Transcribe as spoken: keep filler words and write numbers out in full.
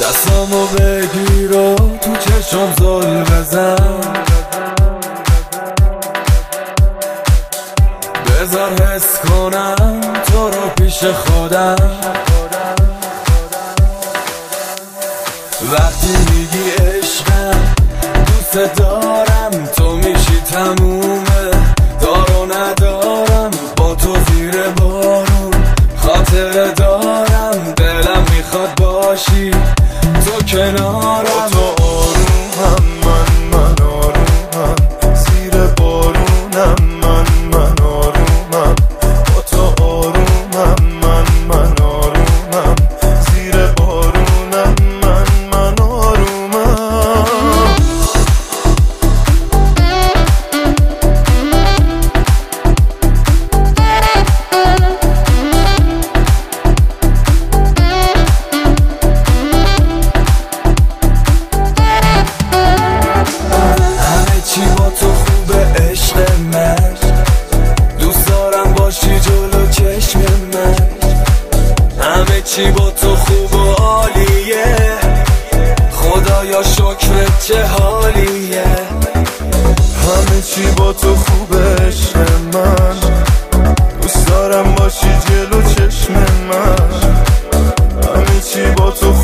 دستامو بگیر و تو چشم زل بزن، بذار حس کنم تو رو پیش خودم. وقتی میگی عشقم دوست دارم، تو میشی تمومه، دارو ندارم با تو زیر بارون، خاطر دارم دلم میخواد باشی تو کنارم. با تو آرومم من من آرومم، زیر بارونم من من آرومم. با تو آرومم من من آرومم، زیر بارونم من من آرومم. چی با تو خوبه عشق من، دوست دارم باشی جلو چشم من. همه چی با تو خوب و عالیه، خدایا شکرت چه حالیه. همه چی با تو خوبه عشق من، دوست دارم باشی جلو چشم من. همه چی با تو